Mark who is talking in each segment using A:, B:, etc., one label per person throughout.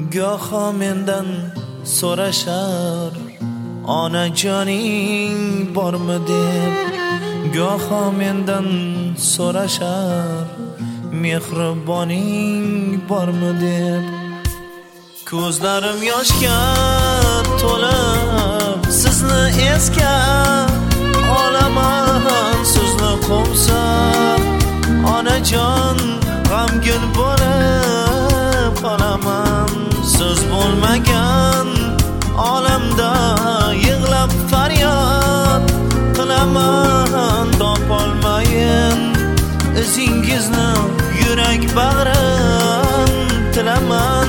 A: goho mendan so'rashar onajoning bormi deb, goho mendan so'rashar mehriboning bormi deb. Ko'zlarim yoshga to'lib sizni esga olaman, sizni qo'msab onajon g'amgin bo'lib qolaman. Siz bo'lmagan olamda yig'lab faryod qilaman, topolmayin izingizni yurak bag'rim tilaman.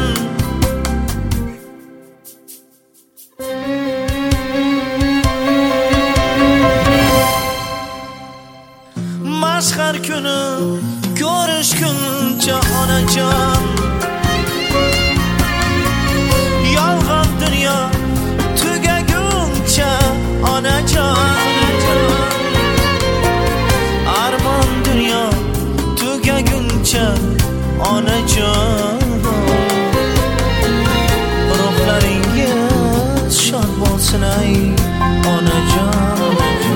A: Mashhar kuni ko'rishguncha onajon, yolg'on dunyo tugaguncha onajon, armon dunyo tugaguncha onajon, ruhlaringiz shod bo'lsin ay onajon.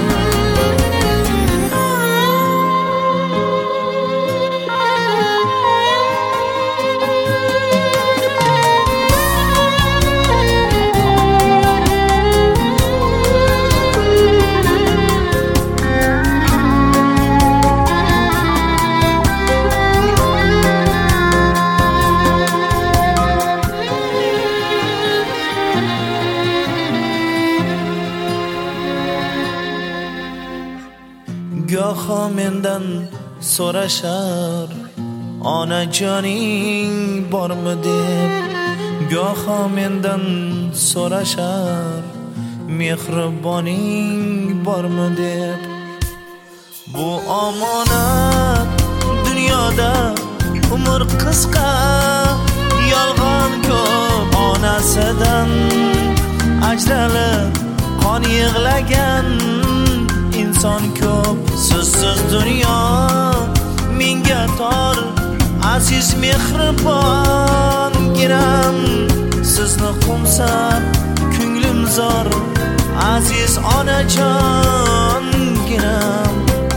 A: Goho mendan so'rashar onajoning bormi deb, goho mendan so'rashar mehriboning bormi deb. Bu omonat dunyoda umr qisqa, yolg'on ko'p onasidan ajralib qon yig'lagan inson ko'p. Sizsiz dunyo menga tor, aziz mehribon giram. Sizni qo'msab ko'nglim zor, aziz onajon giram.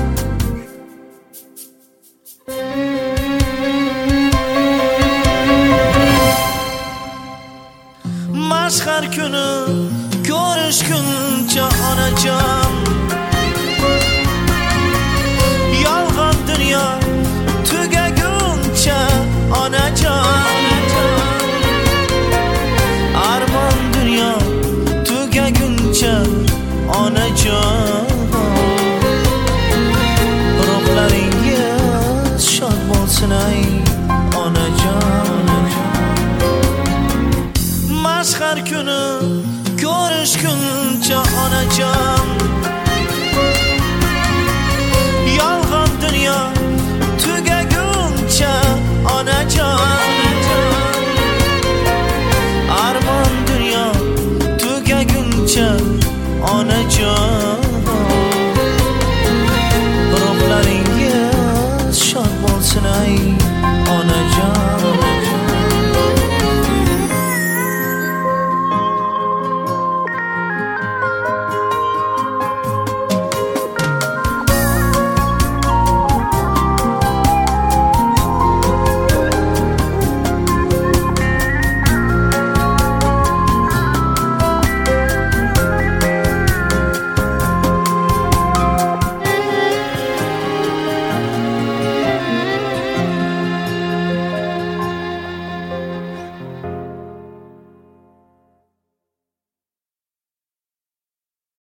A: Mashhar kuni ko'rishguncha onajon, yolg'on dunyo tugaguncha onajon, armon dunyo tugaguncha onajon, ruhlaringiz shod bo'lsin ay onajon. Mashhar kuni ko'rishguncha onajon, yolg'on dunyo tugaguncha onajon,